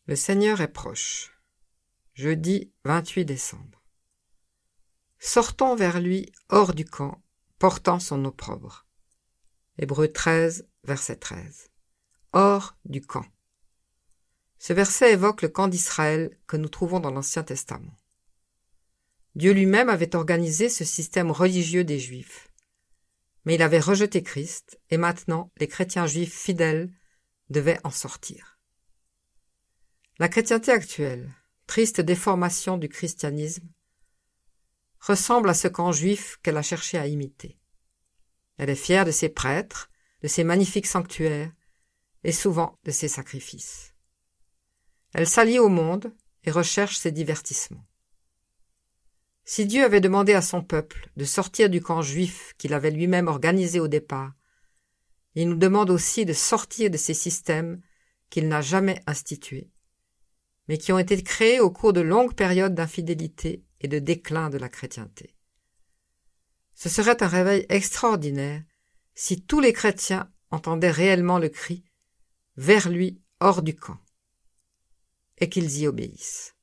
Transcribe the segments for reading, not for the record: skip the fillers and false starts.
Le Seigneur est proche. Jeudi 28 décembre. Sortons vers lui hors du camp, portant son opprobre. Hébreux 13, verset 13. Hors du camp. Ce verset évoque le camp d'Israël que nous trouvons dans l'Ancien Testament. Dieu lui-même avait organisé ce système religieux des Juifs. Mais il avait rejeté Christ, et maintenant les chrétiens juifs fidèles devaient en sortir. La chrétienté actuelle, triste déformation du christianisme, ressemble à ce camp juif qu'elle a cherché à imiter. Elle est fière de ses prêtres, de ses magnifiques sanctuaires, et souvent de ses sacrifices. Elle s'allie au monde et recherche ses divertissements. Si Dieu avait demandé à son peuple de sortir du camp juif qu'il avait lui-même organisé au départ, il nous demande aussi de sortir de ces systèmes qu'il n'a jamais institués, mais qui ont été créés au cours de longues périodes d'infidélité et de déclin de la chrétienté. Ce serait un réveil extraordinaire si tous les chrétiens entendaient réellement le cri « Vers lui, hors du camp » et qu'ils y obéissent.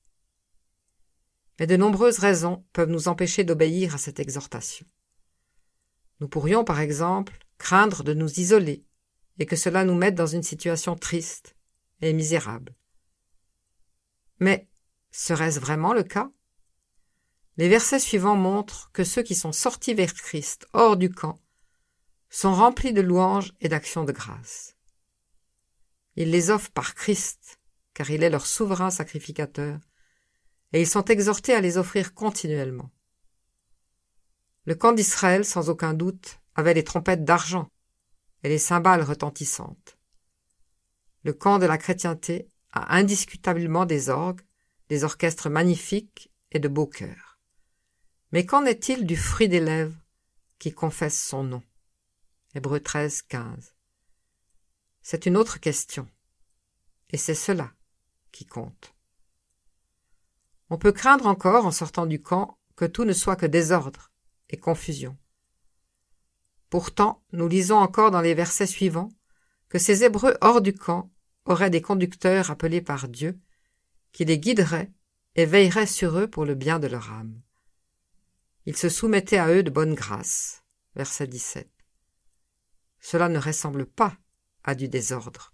Mais de nombreuses raisons peuvent nous empêcher d'obéir à cette exhortation. Nous pourrions, par exemple, craindre de nous isoler et que cela nous mette dans une situation triste et misérable. Mais serait-ce vraiment le cas? Les versets suivants montrent que ceux qui sont sortis vers Christ hors du camp sont remplis de louanges et d'actions de grâce. Ils les offrent par Christ, car il est leur souverain sacrificateur, et ils sont exhortés à les offrir continuellement. Le camp d'Israël, sans aucun doute, avait les trompettes d'argent et les cymbales retentissantes. Le camp de la chrétienté a indiscutablement des orgues, des orchestres magnifiques et de beaux chœurs. Mais qu'en est-il du fruit des lèvres qui confesse son nom? Hébreux 13, 15. C'est une autre question, et c'est cela qui compte. On peut craindre encore, en sortant du camp, que tout ne soit que désordre et confusion. Pourtant, nous lisons encore dans les versets suivants que ces Hébreux hors du camp auraient des conducteurs appelés par Dieu, qui les guideraient et veilleraient sur eux pour le bien de leur âme. Ils se soumettaient à eux de bonne grâce. Verset 17. Cela ne ressemble pas à du désordre.